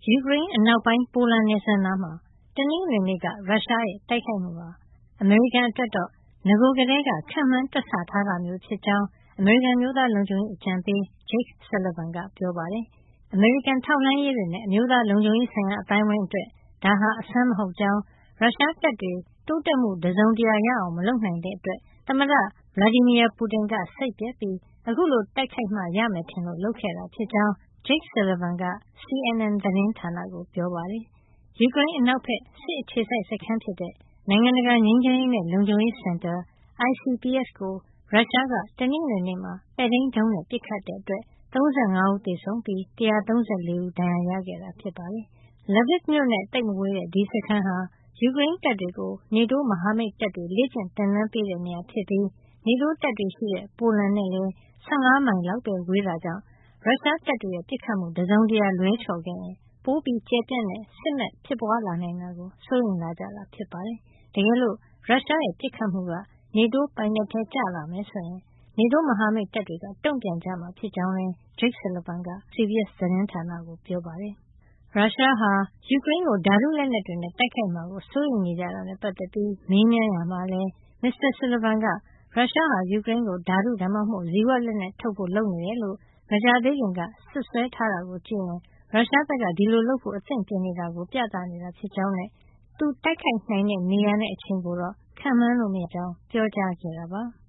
ယူကရိန်းအနောက်ပိုင်း ပိုလန်နယ်စပ်နားမှာ တနင်္ဂနွေနေ့က ရုရှားရဲ့တိုက်ခိုက်မှုဟာ အမေရိကန်အတွက်တော့ နဂိုကတည်းက ခန့်မှန်းတွက်ဆထားတာမျိုးဖြစ်ကြောင်း အမေရိကန် အမျိုးသားလုံခြုံရေးအကြံပေး Jake Sullivan ကပြောပါတယ်။ အမေရိကန်ထောက်လှမ်းရေးတွေနဲ့ အမျိုးသားလုံခြုံရေးဆိုင်ရာအသိုင်းအဝိုင်းအတွက် ဒါဟာ အဆန်းမဟုတ်ကြောင်း၊ ရုရှားတပ်တွေ တိုးတက်မှုတစုံတရာရအောင် မလုပ်နိုင်တဲ့အတွက် သမ္မတ Vladimir Putin က စိတ်ပျက်ပြီး အခုလို တိုက်ခိုက်မှရမယ်ထင်လို့ လုပ်ခဲ့တာဖြစ်ကြောင်း Jake Sullivan က CNN သတင်းဌာနကို ပြောပါတယ်။ ယူကရိန်းအနောက်ဘက် စစ်အခြေစိုက်စခန်းဖြစ်တဲ့ နိုင်ငံတကာငြိမ်းချမ်းရေးနဲ့ လုံခြုံရေးစင်တာ ICPS ကို ရုရှားက တနင်္ဂနွေနေ့မှာ ပဲ့ထိန်းဒုံးနဲ့ ပစ်ခတ်တဲ့အတွက် ၃၅ ဦးသေဆုံးပြီး ၁၃၄ ဦး ဒဏ်ရာရခဲ့တာ ဖြစ်ပါတယ်။ Lviv မြို့နဲ့ သိပ်မဝေးတဲ့ ဒီစခန်းဟာ ယူကရိန်းတပ်တွေကို NATO မဟာမိတ်တပ်တွေ လေ့ကျင့်သင်တန်းပေးတဲ့နေရာဖြစ်ပြီး NATO တပ်တွေရှိတဲ့ ပိုလန်နဲ့လည်း ၁၅ မိုင်လောက်ပဲ ဝေးတာကြောင့် ရုရှားတပ်တွေရဲ့ ပစ်ခတ်မှု တစုံတရာ လွဲချော်ခဲ့ရင် ပိုကျယ်ပြန့်တဲ့ စစ်မက်ဖြစ်ပွားလာနိုင်တာကို စိုးရိမ်လာကြတာ ဖြစ်ပါတယ်။ တကယ်လို့ ရုရှားရဲ့ ပစ်ခတ်မှုက NATO ပိုင်နက်ထဲကျလာမယ်ဆိုရင် NATO မဟာမိတ်တပ်တွေက တုံ့ပြန်ကြမှာ ဖြစ်ကြောင်းလည်း Jake Sullivan က CBS သတင်းဌာနကို ပြောပါတယ်။ ရုရှားဟာ ယူကရိန်းကို ဓါတုလက်နက်တွေနဲ့ တိုက်ခိုက်မှာကို စိုးရိမ်နေကြတာနဲ့ ပတ်သက်ပြီး မေးမြန်းရာမှာလည်း မစ္စတာ Sullivan က ရုရှားဟာ ယူကရိန်းကို ဓါတု ဒါမှမဟုတ် ဇီဝလက်နက်ထုတ်ဖို့ လုပ်နေတယ်လို့ မကြာသေးခင်က စွပ်စွဲထားတာကိုကြည့်ရင် ရုရှားဘက်က ဒီလိုလုပ်ဖို့ အသင့်ပြင်နေတာကို ပြသနေတာဖြစ်ကြောင်းနဲ့ သူတိုက်ခိုက်နိုင်တဲ့ နေရာနဲ့ အချိန်ကိုတော့ ခန့်မှန်းလို့ မရကြောင်း ပြောကြားခဲ့တာပါ။